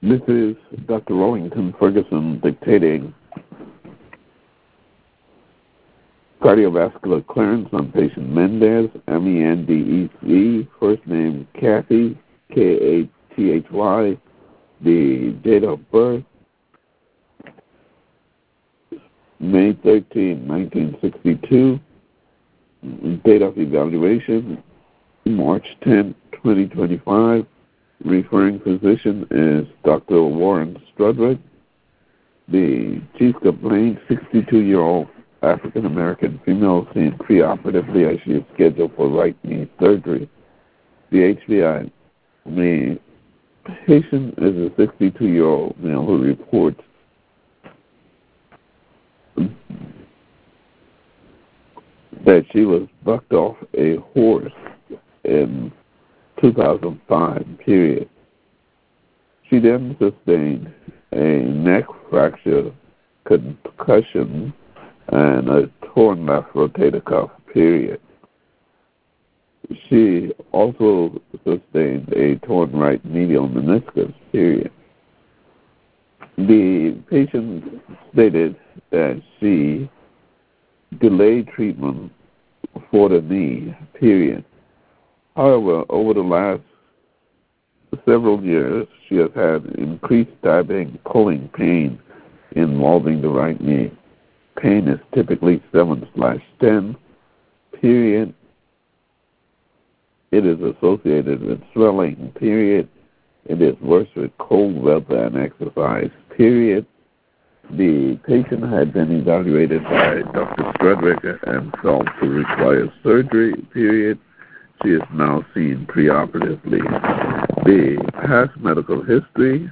This is Dr. Wellington Ferguson dictating cardiovascular clearance on patient Mendez, MENDEZ, first name Kathy, Kathy, the date of birth, May 13, 1962, date of evaluation, March 10, 2025. Referring physician is Dr. Warren Strudwick. The chief complaint, 62-year-old African-American female seen preoperatively as she is scheduled for right knee surgery. The HBI. The patient is a 62-year-old male who reports that she was bucked off a horse in 2005 period. She then sustained a neck fracture, concussion, and a torn left rotator cuff period. She also sustained a torn right medial meniscus period. The patient stated that she delayed treatment for the knee period. However, over the last several years, she has had increased stabbing, pulling pain involving the right knee. Pain is typically 7/10 period. It is associated with swelling period. It is worse with cold weather and exercise period. The patient had been evaluated by Dr. Strudwick and felt to require surgery period. She is now seen preoperatively. The past medical history,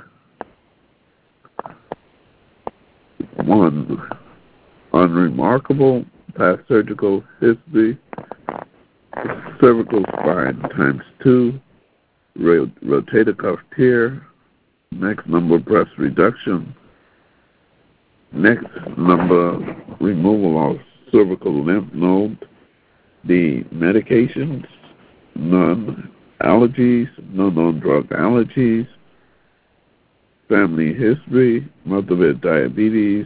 one, unremarkable. Past surgical history, cervical spine ×2, rotator cuff tear, next number breast reduction, next number removal of cervical lymph node. The medications, none. Allergies, no known drug allergies. Family history, mother with diabetes,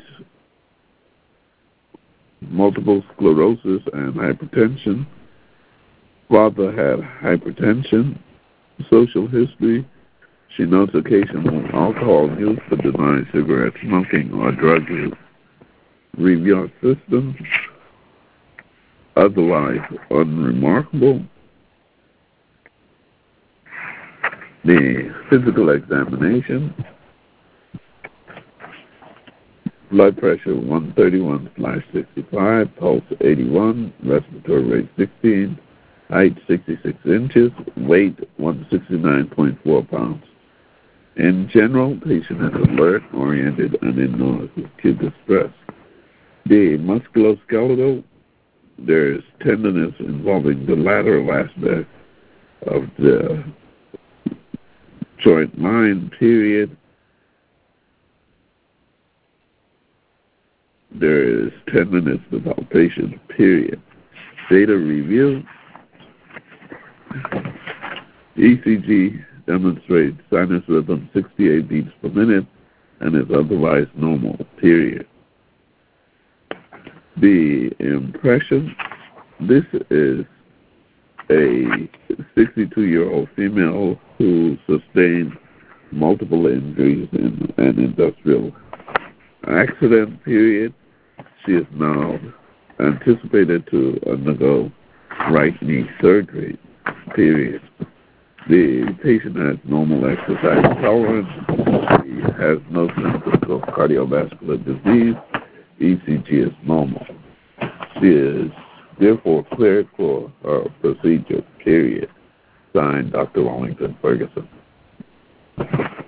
multiple sclerosis, and hypertension. Father had hypertension. Social history, she notes occasional alcohol use but denies cigarette smoking or drug use. Review system, otherwise unremarkable. The physical examination, blood pressure 131/65, pulse 81, respiratory rate 16, height 66 inches, weight 169.4 pounds. In general, patient is alert, oriented, and in no acute distress. The musculoskeletal, there is tenderness involving the lateral aspect of the joint line period. There is tenderness without patient period. Data review. ECG demonstrates sinus rhythm 68 beats per minute and is otherwise normal, period. The impression, this is a 62-year-old female who sustained multiple injuries in an industrial accident, period. She is now anticipated to undergo right knee surgery, period. The patient has normal exercise tolerance. He has no symptoms of cardiovascular disease. ECG is normal. She is therefore cleared for her procedure, period. Signed, Dr. Wellington Ferguson.